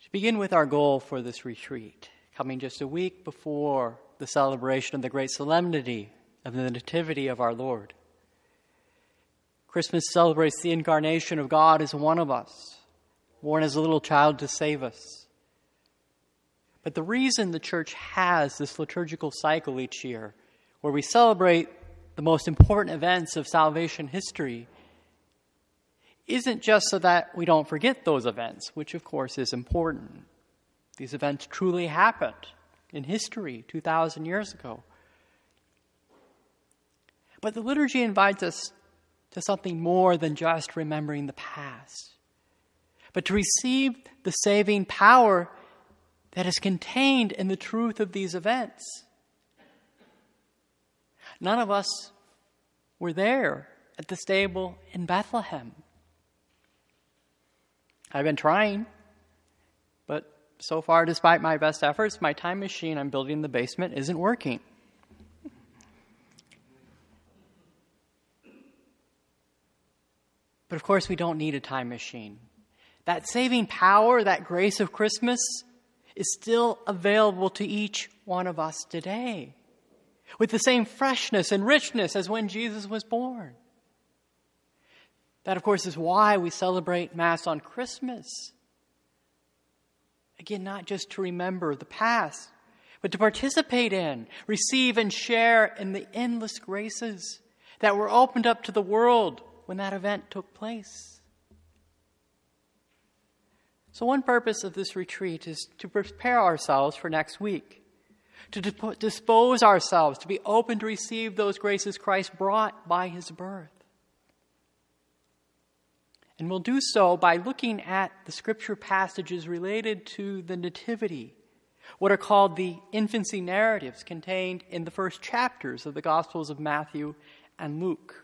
To begin with our goal for this retreat, coming just a week before the celebration of the great solemnity of the Nativity of our Lord. Christmas celebrates the incarnation of God as one of us, born as a little child to save us. But the reason the Church has this liturgical cycle each year, where we celebrate the most important events of salvation history, isn't just so that we don't forget those events, which of course is important. These events truly happened in history 2,000 years ago. But the liturgy invites us to something more than just remembering the past, but to receive the saving power that is contained in the truth of these events. None of us were there at the stable in Bethlehem. I've been trying, but so far, despite my best efforts, my time machine I'm building in the basement isn't working. But of course, we don't need a time machine. That saving power, that grace of Christmas, is still available to each one of us today, with the same freshness and richness as when Jesus was born. That, of course, is why we celebrate Mass on Christmas. Again, not just to remember the past, but to participate in, receive, and share in the endless graces that were opened up to the world when that event took place. So one purpose of this retreat is to prepare ourselves for next week, to dispose ourselves, to be open to receive those graces Christ brought by his birth. And we'll do so by looking at the scripture passages related to the Nativity, what are called the infancy narratives contained in the first chapters of the Gospels of Matthew and Luke.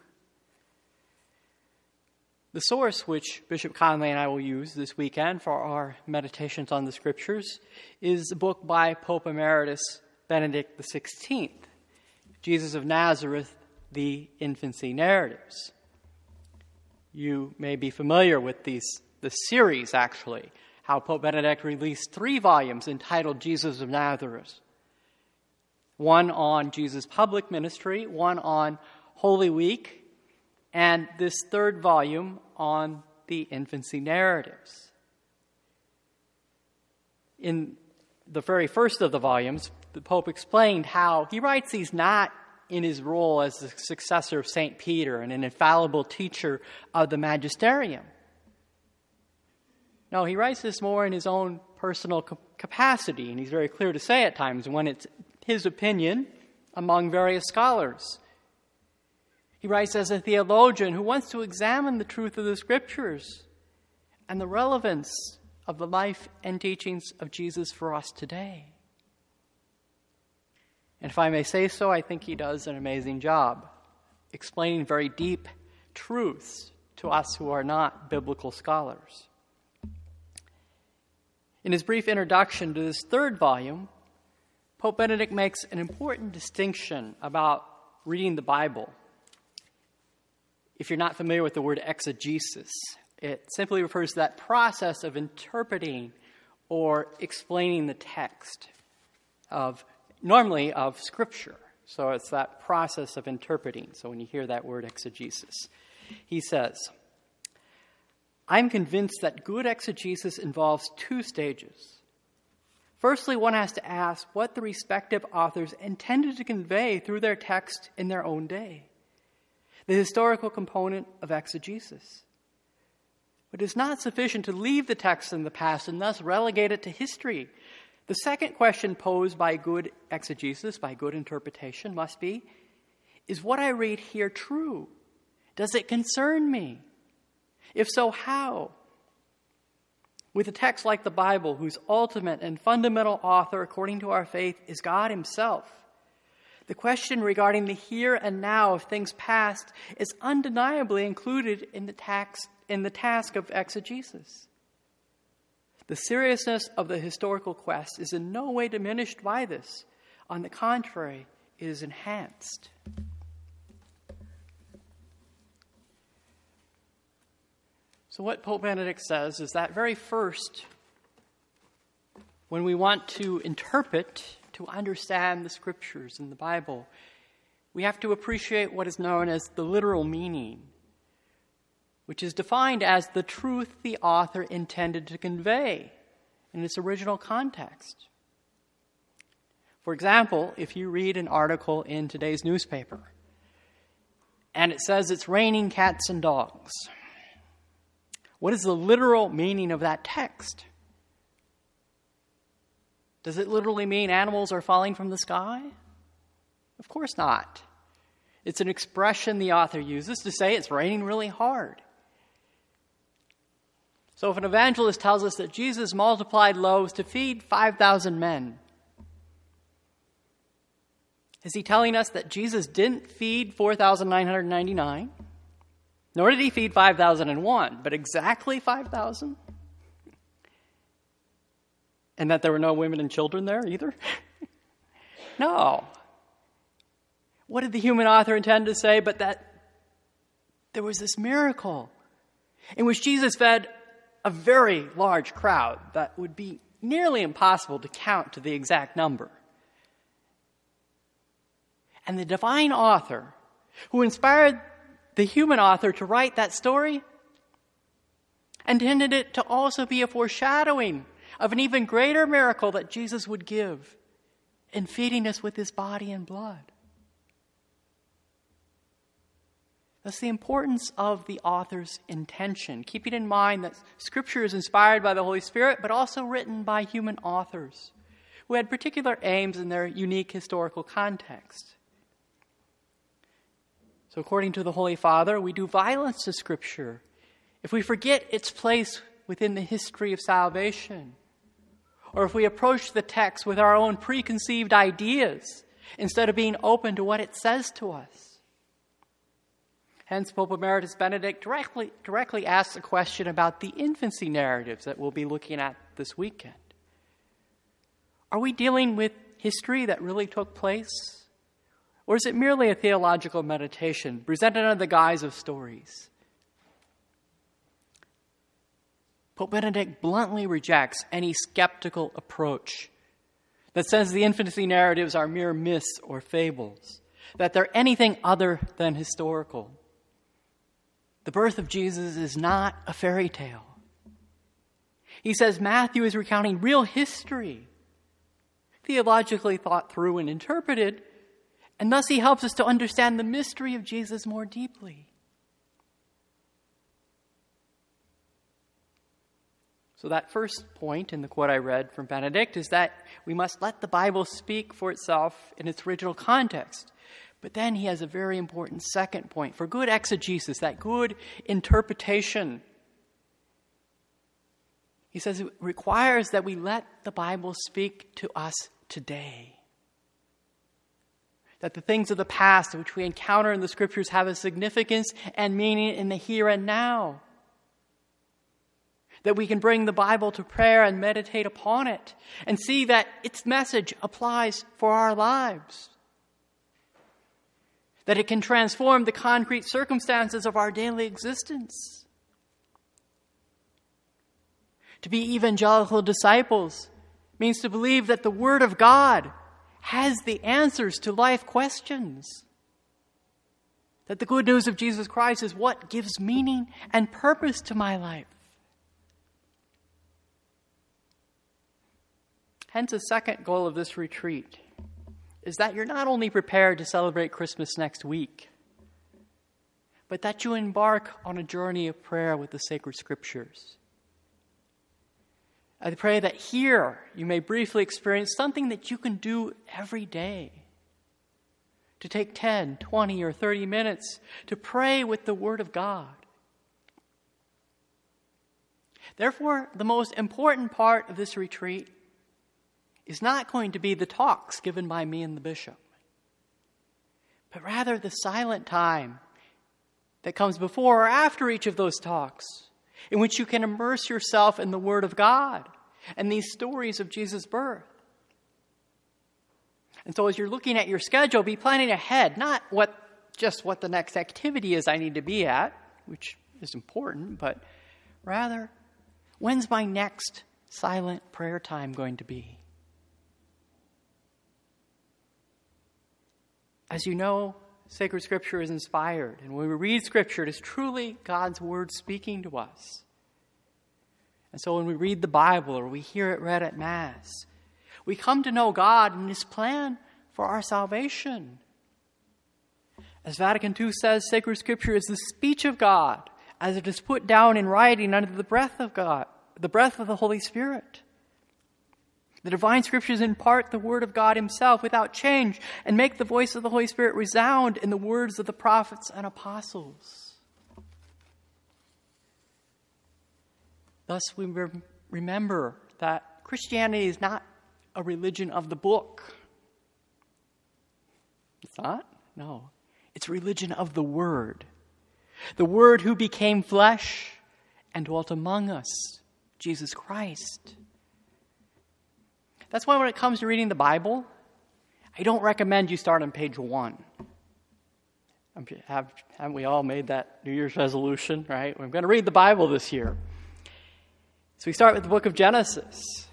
The source which Bishop Conley and I will use this weekend for our meditations on the Scriptures is a book by Pope Emeritus Benedict XVI, Jesus of Nazareth, the Infancy Narratives. You may be familiar with the series, actually, how Pope Benedict released 3 volumes entitled Jesus of Nazareth. One on Jesus' public ministry, one on Holy Week, and this 3rd volume on the infancy narratives. In the very first of the volumes, the Pope explained how he writes these not in his role as the successor of St. Peter and an infallible teacher of the magisterium. No, he writes this more in his own personal capacity, and he's very clear to say at times when it's his opinion among various scholars. He writes as a theologian who wants to examine the truth of the Scriptures and the relevance of the life and teachings of Jesus for us today. And if I may say so, I think he does an amazing job explaining very deep truths to us who are not biblical scholars. In his brief introduction to this 3rd volume, Pope Benedict makes an important distinction about reading the Bible. If you're not familiar with the word exegesis, it simply refers to that process of interpreting or explaining the text normally of Scripture. So it's that process of interpreting. So when you hear that word exegesis, he says, I'm convinced that good exegesis involves 2 stages. Firstly, one has to ask what the respective authors intended to convey through their text in their own day, the historical component of exegesis. But it's not sufficient to leave the text in the past and thus relegate it to history. The second question posed by good exegesis, by good interpretation, must be, is what I read here true? Does it concern me? If so, how? With a text like the Bible, whose ultimate and fundamental author, according to our faith, is God himself, the question regarding the here and now of things past is undeniably included in the task of exegesis. The seriousness of the historical quest is in no way diminished by this. On the contrary, it is enhanced. So what Pope Benedict says is that very first when we want to interpret, to understand the Scriptures in the Bible, we have to appreciate what is known as the literal meaning, which is defined as the truth the author intended to convey in its original context. For example, if you read an article in today's newspaper, and it says it's raining cats and dogs, what is the literal meaning of that text? Does it literally mean animals are falling from the sky? Of course not. It's an expression the author uses to say it's raining really hard. So if an evangelist tells us that Jesus multiplied loaves to feed 5,000 men, is he telling us that Jesus didn't feed 4,999? Nor did he feed 5,001, but exactly 5,000? And that there were no women and children there either? No. What did the human author intend to say but that there was this miracle in which Jesus fed a very large crowd that would be nearly impossible to count to the exact number. And the divine author who inspired the human author to write that story intended it to also be a foreshadowing of an even greater miracle that Jesus would give in feeding us with his body and blood. That's the importance of the author's intention, keeping in mind that Scripture is inspired by the Holy Spirit, but also written by human authors who had particular aims in their unique historical context. So according to the Holy Father, we do violence to Scripture if we forget its place within the history of salvation, or if we approach the text with our own preconceived ideas instead of being open to what it says to us. Hence, Pope Emeritus Benedict directly asks a question about the infancy narratives that we'll be looking at this weekend. Are we dealing with history that really took place? Or is it merely a theological meditation presented under the guise of stories? Pope Benedict bluntly rejects any skeptical approach that says the infancy narratives are mere myths or fables, that they're anything other than historical. The birth of Jesus is not a fairy tale. He says Matthew is recounting real history, theologically thought through and interpreted, and thus he helps us to understand the mystery of Jesus more deeply. So that first point in the quote I read from Benedict is that we must let the Bible speak for itself in its original context. But then he has a very important second point. For good exegesis, that good interpretation, he says it requires that we let the Bible speak to us today. That the things of the past which we encounter in the Scriptures have a significance and meaning in the here and now. That we can bring the Bible to prayer and meditate upon it and see that its message applies for our lives. That it can transform the concrete circumstances of our daily existence. To be evangelical disciples means to believe that the Word of God has the answers to life questions. That the good news of Jesus Christ is what gives meaning and purpose to my life. Hence, a second goal of this retreat is that you're not only prepared to celebrate Christmas next week, but that you embark on a journey of prayer with the sacred Scriptures. I pray that here you may briefly experience something that you can do every day. To take 10, 20, or 30 minutes to pray with the Word of God. Therefore, the most important part of this retreat is not going to be the talks given by me and the bishop, but rather the silent time that comes before or after each of those talks, in which you can immerse yourself in the Word of God and these stories of Jesus' birth. And so as you're looking at your schedule, be planning ahead, not just what the next activity is I need to be at, which is important, but rather, when's my next silent prayer time going to be? As you know, sacred Scripture is inspired. And when we read Scripture, it is truly God's Word speaking to us. And so when we read the Bible or we hear it read at Mass, we come to know God and His plan for our salvation. As Vatican II says, sacred Scripture is the speech of God as it is put down in writing under the breath of God, the breath of the Holy Spirit. The divine Scriptures impart the Word of God Himself without change and make the voice of the Holy Spirit resound in the words of the prophets and apostles. Thus, we remember that Christianity is not a religion of the book. It's not? No. It's a religion of the Word. The Word who became flesh and dwelt among us, Jesus Christ. That's why when it comes to reading the Bible, I don't recommend you start on page 1. Haven't we all made that New Year's resolution, right? I'm going to read the Bible this year. So we start with the book of Genesis.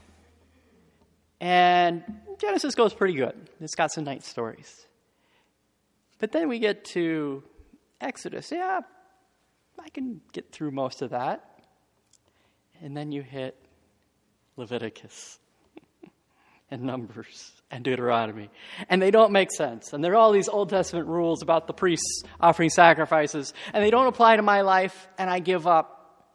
And Genesis goes pretty good. It's got some nice stories. But then we get to Exodus. Yeah, I can get through most of that. And then you hit Leviticus and Numbers and Deuteronomy. And they don't make sense. And there are all these Old Testament rules about the priests offering sacrifices. And they don't apply to my life, and I give up.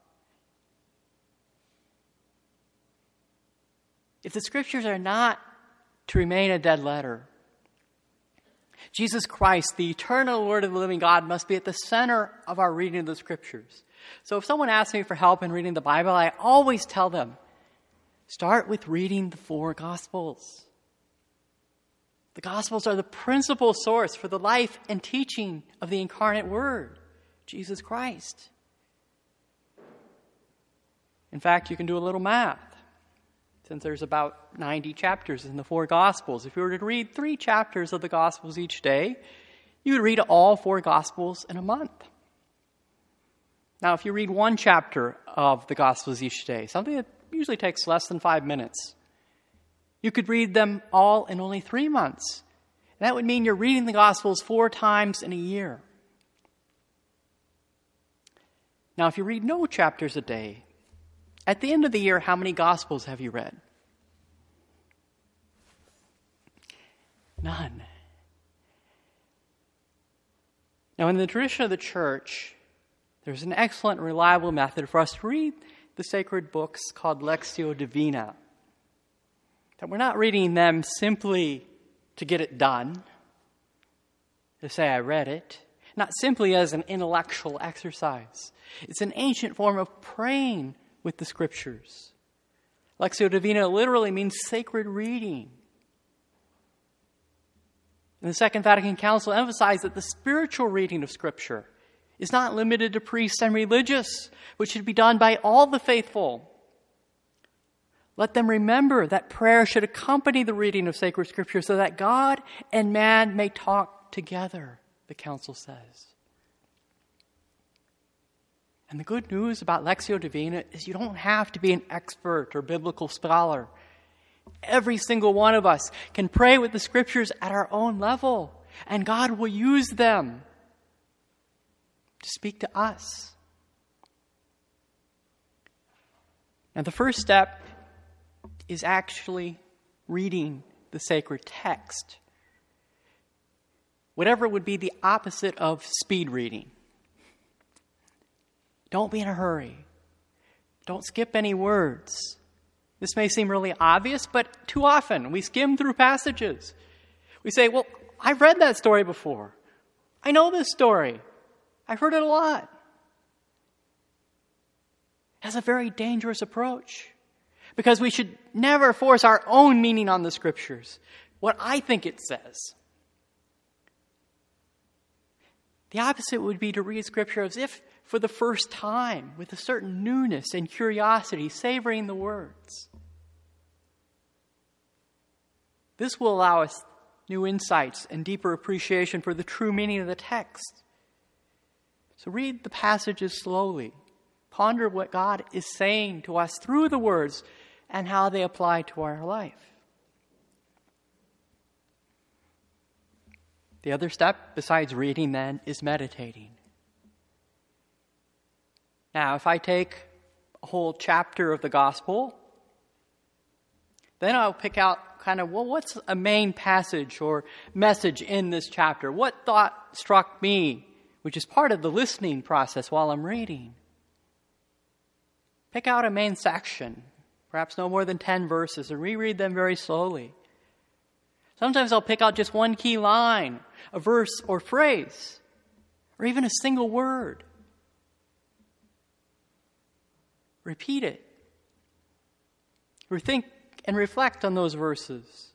If the Scriptures are not to remain a dead letter, Jesus Christ, the eternal Word of the living God, must be at the center of our reading of the Scriptures. So if someone asks me for help in reading the Bible, I always tell them, start with reading the 4 Gospels. The Gospels are the principal source for the life and teaching of the incarnate Word, Jesus Christ. In fact, you can do a little math. Since there's about 90 chapters in the 4 Gospels, if you were to read 3 chapters of the Gospels each day, you would read all 4 Gospels in a month. Now, if you read 1 chapter of the Gospels each day, something that usually takes less than 5 minutes, you could read them all in only 3 months. And that would mean you're reading the Gospels 4 times in a year. Now, if you read no chapters a day, at the end of the year, how many Gospels have you read? None. Now, in the tradition of the Church, there's an excellent, reliable method for us to read the sacred books called Lectio Divina. That we're not reading them simply to get it done, to say I read it, not simply as an intellectual exercise. It's an ancient form of praying with the Scriptures. Lectio Divina literally means sacred reading. And the Second Vatican Council emphasized that the spiritual reading of Scripture is not limited to priests and religious, which should be done by all the faithful. Let them remember that prayer should accompany the reading of sacred Scripture so that God and man may talk together, the Council says. And the good news about Lectio Divina is you don't have to be an expert or biblical scholar. Every single one of us can pray with the Scriptures at our own level, and God will use them to speak to us. Now, the first step is actually reading the sacred text. Whatever would be the opposite of speed reading. Don't be in a hurry. Don't skip any words. This may seem really obvious, but too often we skim through passages. We say, well, I've read that story before. I know this story. I've heard it a lot. That's a very dangerous approach because we should never force our own meaning on the Scriptures, what I think it says. The opposite would be to read Scripture as if for the first time, with a certain newness and curiosity, savoring the words. This will allow us new insights and deeper appreciation for the true meaning of the text. So read the passages slowly. Ponder what God is saying to us through the words and how they apply to our life. The other step, besides reading then, is meditating. Now, if I take a whole chapter of the gospel, then I'll pick out what's a main passage or message in this chapter? What thought struck me, which is part of the listening process while I'm reading? Pick out a main section, perhaps no more than 10 verses, and reread them very slowly. Sometimes I'll pick out just one key line, a verse or phrase, or even a single word. Repeat it. Think and reflect on those verses.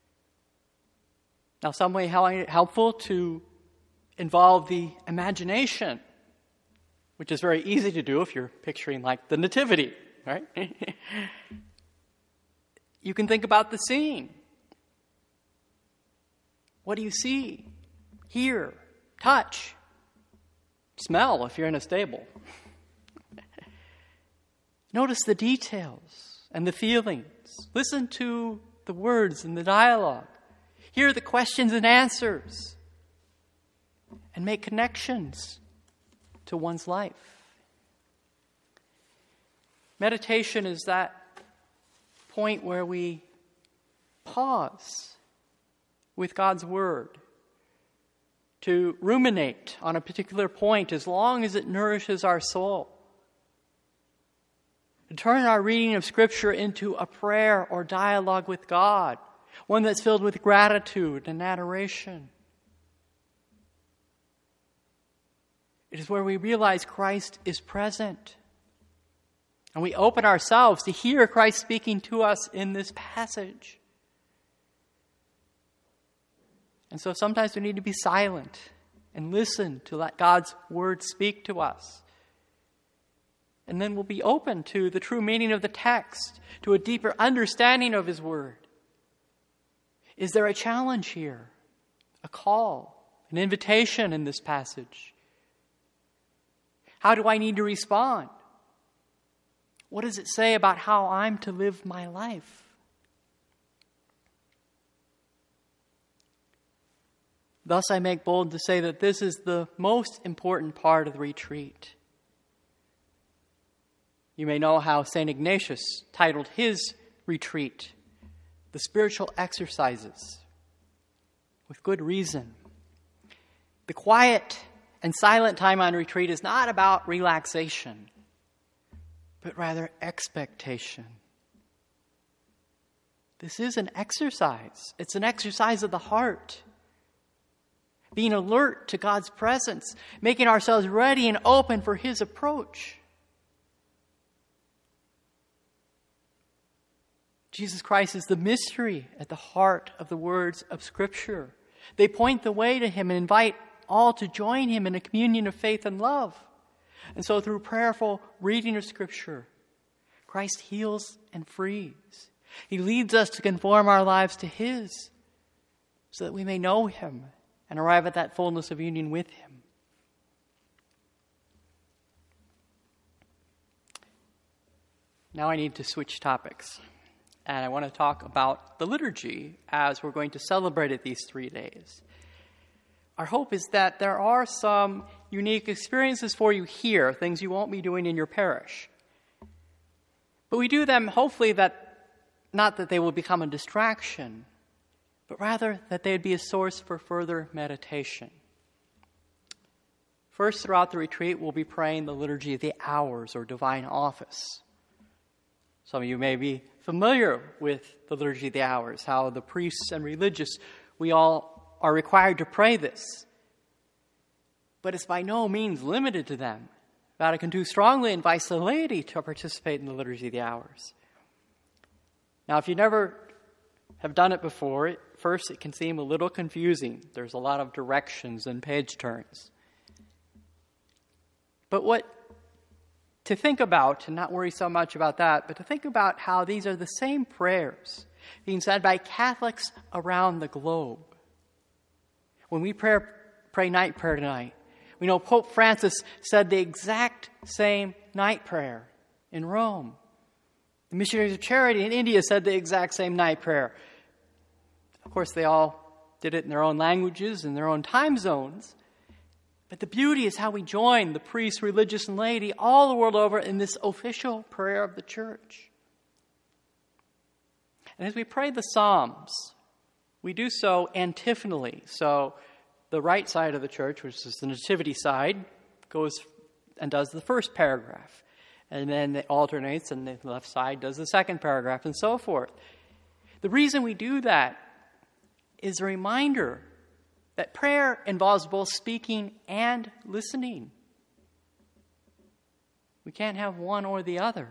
Now, some way helpful to involve the imagination, which is very easy to do if you're picturing like the Nativity, right? You can think about the scene. What do you see, hear, touch, smell if you're in a stable? Notice the details and the feelings. Listen to the words and the dialogue. Hear the questions and answers. And make connections to one's life. Meditation is that point where we pause with God's Word to ruminate on a particular point as long as it nourishes our soul. To turn our reading of Scripture into a prayer or dialogue with God, one that's filled with gratitude and adoration. It is where we realize Christ is present. And we open ourselves to hear Christ speaking to us in this passage. And so sometimes we need to be silent and listen to let God's Word speak to us. And then we'll be open to the true meaning of the text, to a deeper understanding of His Word. Is there a challenge here? A call? An invitation in this passage? How do I need to respond? What does it say about how I'm to live my life? Thus I make bold to say that this is the most important part of the retreat. You may know how St. Ignatius titled his retreat, The Spiritual Exercises, with good reason. The quiet and silent time on retreat is not about relaxation, but rather expectation. This is an exercise. It's an exercise of the heart. Being alert to God's presence, making ourselves ready and open for His approach. Jesus Christ is the mystery at the heart of the words of Scripture. They point the way to Him and invite all to join Him in a communion of faith and love. And so through prayerful reading of Scripture, Christ heals and frees. He leads us to conform our lives to His so that we may know Him and arrive at that fullness of union with Him. Now I need to switch topics. And I want to talk about the liturgy as we're going to celebrate it these 3 days. Our hope is that there are some unique experiences for you here, things you won't be doing in your parish. But we do them hopefully not that they will become a distraction, but rather that they'd be a source for further meditation. First, throughout the retreat, we'll be praying the Liturgy of the Hours or Divine Office. Some of you may be familiar with the Liturgy of the Hours, how the priests and religious, we all are required to pray this. But it's by no means limited to them. Vatican II strongly invites the laity to participate in the Liturgy of the Hours. Now, if you never have done it before, at first it can seem a little confusing. There's a lot of directions and page turns. But to think about, and not worry so much about that, but to think about how these are the same prayers being said by Catholics around the globe. When we pray night prayer tonight, we know Pope Francis said the exact same night prayer in Rome. The Missionaries of Charity in India said the exact same night prayer. Of course, they all did it in their own languages, in their own time zones. But the beauty is how we join the priests, religious, and laity all the world over in this official prayer of the church. And as we pray the Psalms, we do so antiphonally. So the right side of the church, which is the nativity side, goes and does the first paragraph. And then it alternates, and the left side does the second paragraph, and so forth. The reason we do that is a reminder that prayer involves both speaking and listening. We can't have one or the other.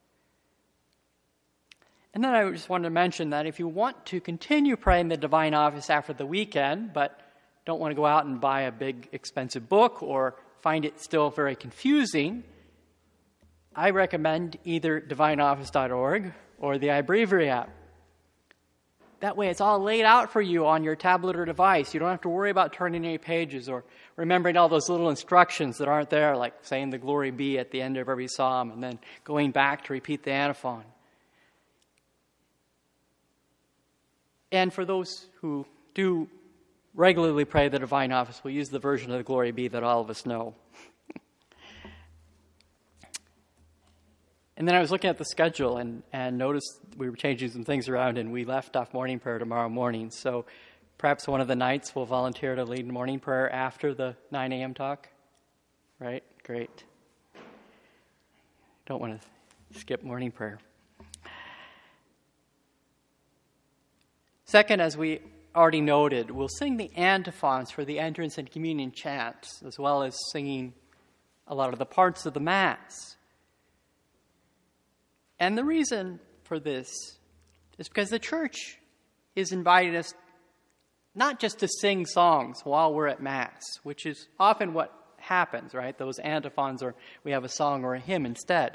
And then I just wanted to mention that if you want to continue praying the divine office after the weekend, but don't want to go out and buy a big expensive book or find it still very confusing, I recommend either divineoffice.org or the iBreviary app. That way it's all laid out for you on your tablet or device. You don't have to worry about turning any pages or remembering all those little instructions that aren't there, like saying the glory be at the end of every psalm and then going back to repeat the antiphon. And for those who do regularly pray the divine office, we'll use the version of the glory be that all of us know. And then I was looking at the schedule and noticed we were changing some things around, and we left off morning prayer tomorrow morning. So perhaps one of the nights will volunteer to lead morning prayer after the 9 a.m. talk. Right? Great. Don't want to skip morning prayer. Second, as we already noted, we'll sing the antiphons for the entrance and communion chants, as well as singing a lot of the parts of the Mass. And the reason for this is because the church is inviting us not just to sing songs while we're at Mass, which is often what happens, right? Those antiphons, or we have a song or a hymn instead.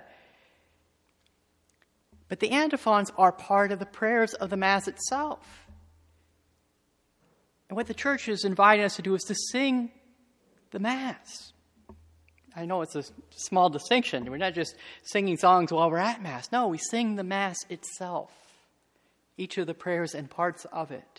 But the antiphons are part of the prayers of the Mass itself. And what the church is inviting us to do is to sing the Mass. I know it's a small distinction. We're not just singing songs while we're at Mass. No, we sing the Mass itself, each of the prayers and parts of it.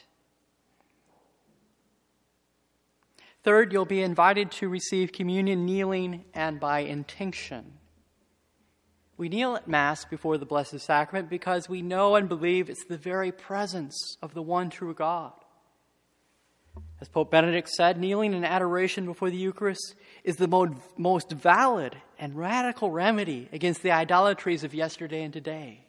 Third, you'll be invited to receive communion kneeling and by intinction. We kneel at Mass before the Blessed Sacrament because we know and believe it's the very presence of the one true God. As Pope Benedict said, kneeling in adoration before the Eucharist is the most valid and radical remedy against the idolatries of yesterday and today.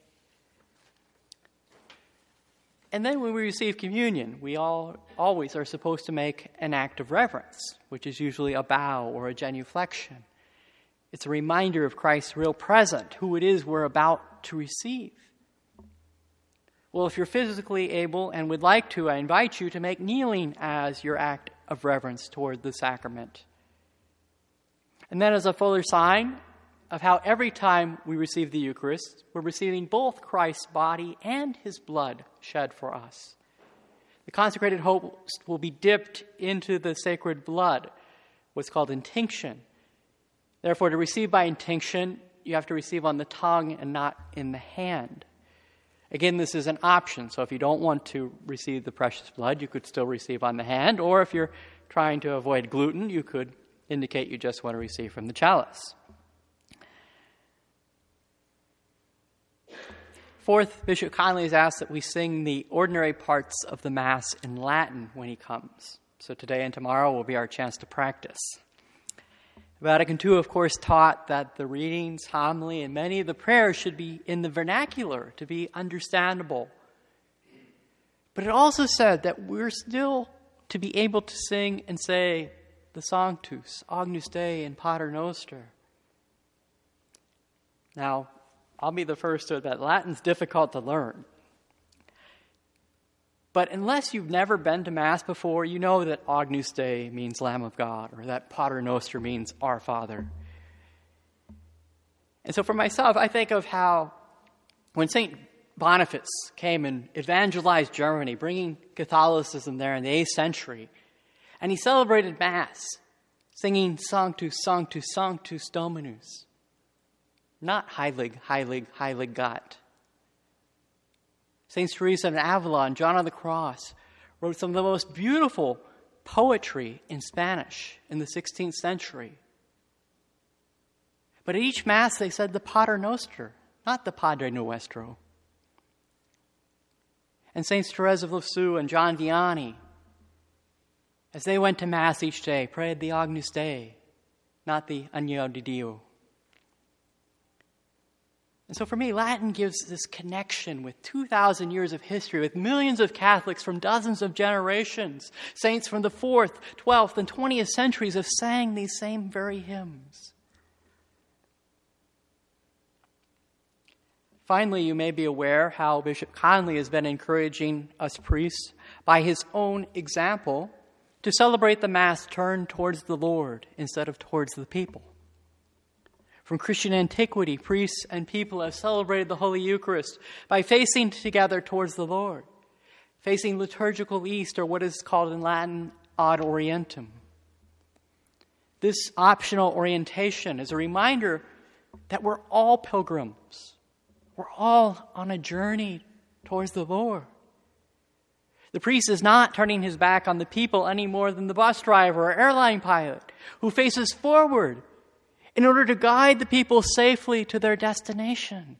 And then when we receive communion, we always are supposed to make an act of reverence, which is usually a bow or a genuflection. It's a reminder of Christ's real present, who it is we're about to receive. Well, if you're physically able and would like to, I invite you to make kneeling as your act of reverence toward the sacrament. And then as a fuller sign of how every time we receive the Eucharist, we're receiving both Christ's body and his blood shed for us. The consecrated host will be dipped into the sacred blood, what's called intinction. Therefore, to receive by intinction, you have to receive on the tongue and not in the hand. Again, this is an option, so if you don't want to receive the precious blood, you could still receive on the hand, or if you're trying to avoid gluten, you could indicate you just want to receive from the chalice. Fourth, Bishop Conley has asked that we sing the ordinary parts of the Mass in Latin when he comes. So today and tomorrow will be our chance to practice. Vatican II, of course, taught that the readings, homily, and many of the prayers should be in the vernacular to be understandable. But it also said that we're still to be able to sing and say the Sanctus, Agnus Dei, and Pater Noster. Now, I'll be the first to admit Latin's difficult to learn. But unless you've never been to Mass before, you know that Agnus Dei means Lamb of God, or that Pater Noster means Our Father. And so for myself, I think of how when St. Boniface came and evangelized Germany, bringing Catholicism there in the 8th century, and he celebrated Mass, singing Sanctus, Sanctus, Sanctus Dominus. Not Heilig, Heilig, Heilig Gott, Saints Teresa of Avila and John of the Cross wrote some of the most beautiful poetry in Spanish in the 16th century. But at each Mass they said the Pater Noster, not the Padre Nuestro. And Saints Therese of Lisieux and John Vianney, as they went to Mass each day, prayed the Agnus Dei, not the Agnello di Dio. And so for me, Latin gives this connection with 2,000 years of history, with millions of Catholics from dozens of generations. Saints from the 4th, 12th, and 20th centuries have sang these same very hymns. Finally, you may be aware how Bishop Conley has been encouraging us priests by his own example to celebrate the Mass turned towards the Lord instead of towards the people. From Christian antiquity, priests and people have celebrated the Holy Eucharist by facing together towards the Lord, facing liturgical east, or what is called in Latin, ad orientem. This optional orientation is a reminder that we're all pilgrims. We're all on a journey towards the Lord. The priest is not turning his back on the people any more than the bus driver or airline pilot who faces forward in order to guide the people safely to their destination.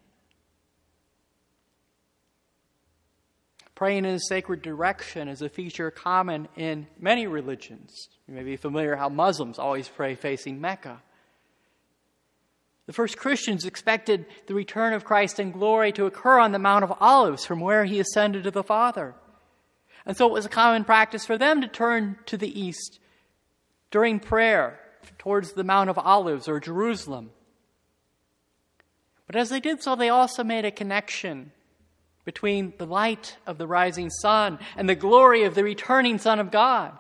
Praying in a sacred direction is a feature common in many religions. You may be familiar how Muslims always pray facing Mecca. The first Christians expected the return of Christ in glory to occur on the Mount of Olives from where he ascended to the Father. And so it was a common practice for them to turn to the east during prayer towards the Mount of Olives or Jerusalem. But as they did so, they also made a connection between the light of the rising sun and the glory of the returning Son of God.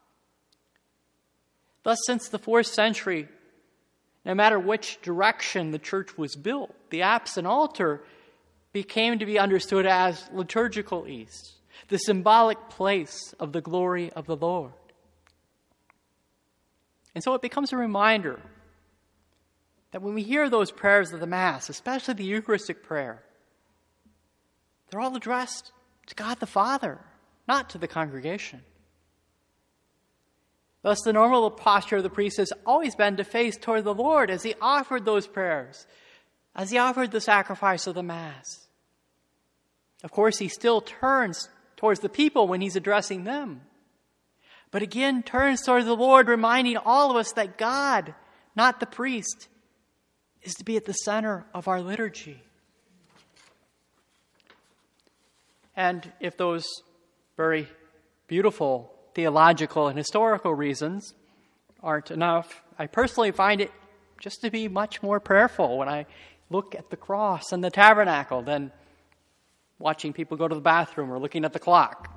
Thus, since the 4th century, no matter which direction the church was built, the apse and altar became to be understood as liturgical east, the symbolic place of the glory of the Lord. And so it becomes a reminder that when we hear those prayers of the Mass, especially the Eucharistic prayer, they're all addressed to God the Father, not to the congregation. Thus, the normal posture of the priest has always been to face toward the Lord as he offered those prayers, as he offered the sacrifice of the Mass. Of course, he still turns towards the people when he's addressing them, but again turns toward the Lord, reminding all of us that God, not the priest, is to be at the center of our liturgy. And if those very beautiful theological and historical reasons aren't enough, I personally find it just to be much more prayerful when I look at the cross and the tabernacle than watching people go to the bathroom or looking at the clock.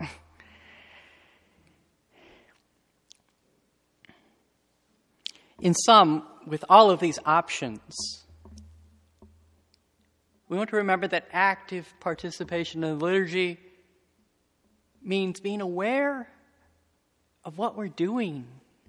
In sum, with all of these options, we want to remember that active participation in the liturgy means being aware of what we're doing,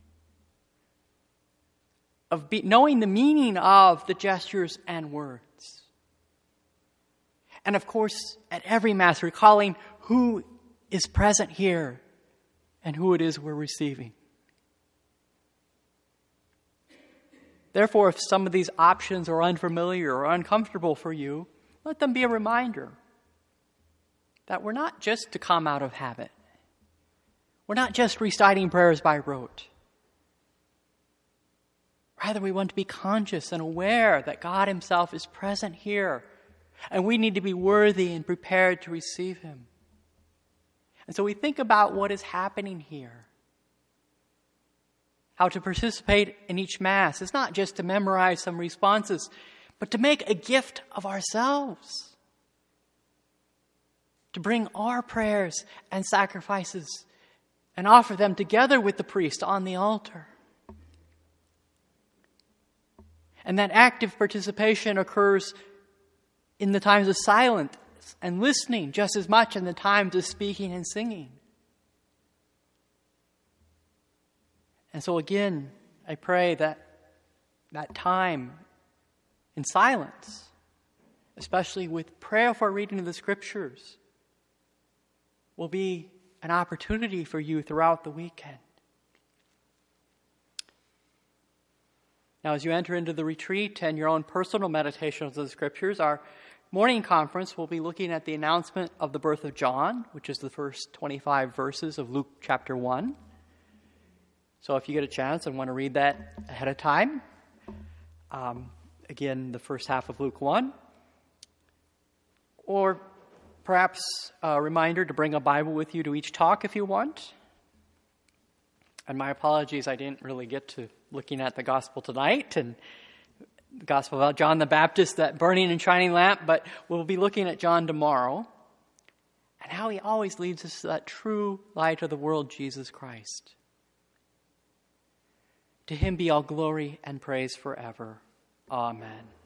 of knowing the meaning of the gestures and words. And of course, at every Mass, recalling who is present here and who it is we're receiving. Therefore, if some of these options are unfamiliar or uncomfortable for you, let them be a reminder that we're not just to come out of habit. We're not just reciting prayers by rote. Rather, we want to be conscious and aware that God himself is present here, and we need to be worthy and prepared to receive him. And so we think about what is happening here. How to participate in each Mass is not just to memorize some responses, but to make a gift of ourselves. To bring our prayers and sacrifices and offer them together with the priest on the altar. And that active participation occurs in the times of silence and listening just as much in the times of speaking and singing. And so again, I pray that that time in silence, especially with prayerful reading of the Scriptures, will be an opportunity for you throughout the weekend. Now, as you enter into the retreat and your own personal meditations of the Scriptures, our morning conference will be looking at the announcement of the birth of John, which is the first 25 verses of Luke chapter 1. So if you get a chance and want to read that ahead of time, again, the first half of Luke 1, or perhaps a reminder to bring a Bible with you to each talk if you want. And my apologies, I didn't really get to looking at the gospel tonight and the gospel about John the Baptist, that burning and shining lamp, but we'll be looking at John tomorrow and how he always leads us to that true light of the world, Jesus Christ. To him be all glory and praise forever. Amen.